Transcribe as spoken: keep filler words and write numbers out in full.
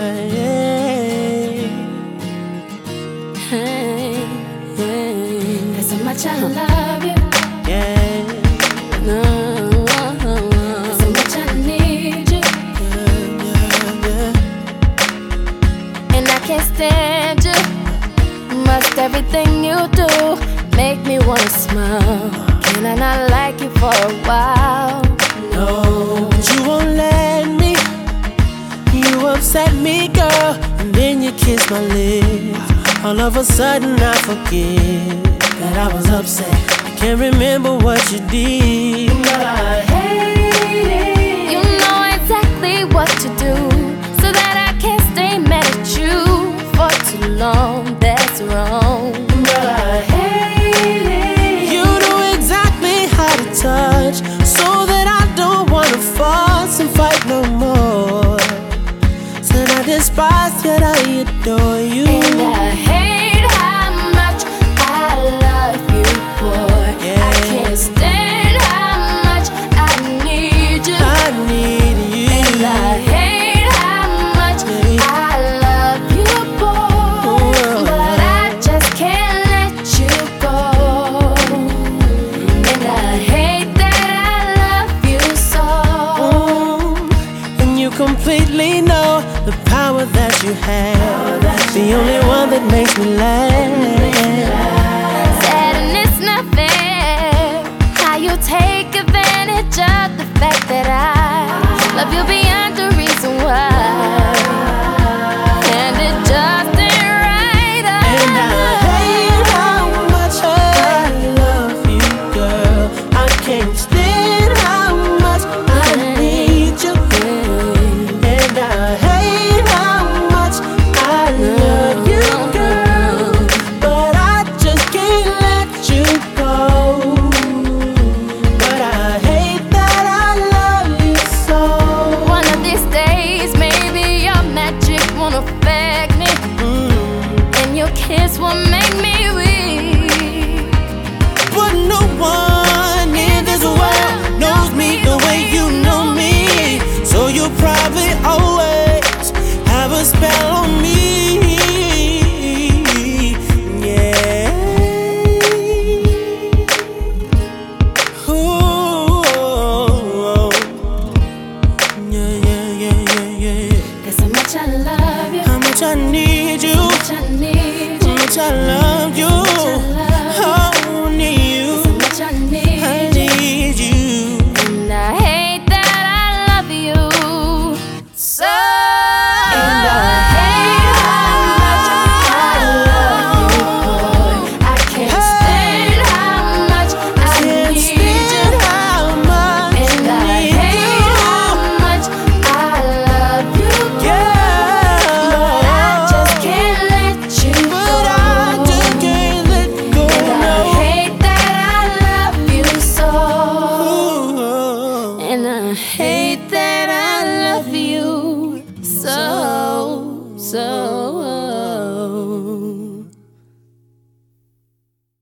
Hey, hey. There's so much I love you. Yeah. No. There's so much I need you. Yeah, yeah, yeah. And I can't stand you. Must everything you do make me wanna smile. Can I not like you for a while? No, but you won't let me. You upset me, girl, and then you kiss my lips. All of a sudden I forget that I was upset. I can't remember what you did, but I hate it. You know exactly what to do, so that I can't stay mad at you for too long. That's wrong, but I hate it. You know exactly how to touch, so that I don't wanna fuss and fight no more. Said I despise, yet I adore you. and I hate how much I love you, boy. Yeah. I can't stand how much I need you. I need you. And I hate how much I love you, boy. But I just can't let you go. And I hate that I love you so. Mm, and you completely know the power that you have. The only one that makes me laugh. Sad and it's not fair how you take advantage of the fact that I love you beyond the reason why. And it just ain't right. And I hate how much I love you, girl. I can't stand how much I need you. And I hate how much I love you, girl. But I just can't let you go. But I hate that I love you so. One of these days, maybe your magic won't affect me, and your kiss will make me weak. But no one in this world knows me the way you know me. So you probably always have a spell on me. Yeah. Ooh. Yeah, yeah, yeah, yeah, yeah. There's so much I love you, How much I need you. so much I need How you, much I love you. Oh, need you. so much I I need you. need you. And I hate that I love you so. And I hate how much I love you, boy. I can't stand how much I Can't need stand you. how much And I I need hate how much I love you, Yeah. but I just can't let you But go. I just can't let go. And I No. hate that I love you so. Ooh. And I hate that I love you so, so.